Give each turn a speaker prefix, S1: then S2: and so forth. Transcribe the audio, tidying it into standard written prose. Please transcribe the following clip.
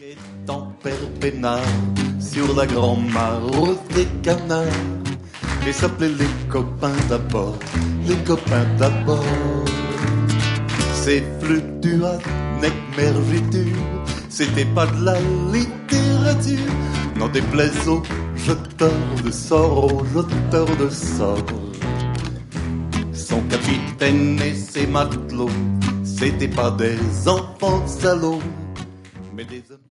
S1: Étant père peinard sur la grand-mare des canards, et s'appelait les copains d'abord, les copains d'abord. C'est fluctuat, nec mergitur, c'était pas de la littérature, n'en déplaise aux jeteurs de sorts, aux jeteurs de sorts. Son capitaine et ses matelots, c'était pas des enfants salauds, mais des hommes.